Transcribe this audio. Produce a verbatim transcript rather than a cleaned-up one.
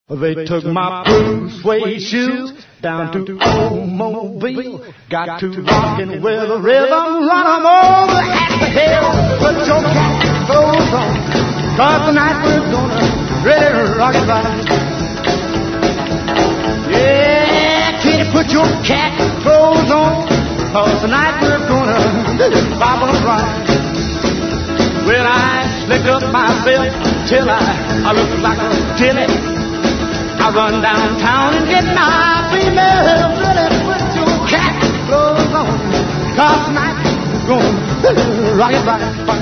They took my blue suede shoes down to old Mobile. Got to rockin' with a rhythm, run 'em over at the hill. Put your cat clothes on, 'cause tonight we're gonna really rock it right. Yeah, kitty, put your cat clothes on, 'cause tonight we're gonna pop 'em right. Well, I slick up my belt till I, I look like a dilly. I run downtown and get my female. Really put your cat clothes on, 'cause tonight we're gonna rock it right.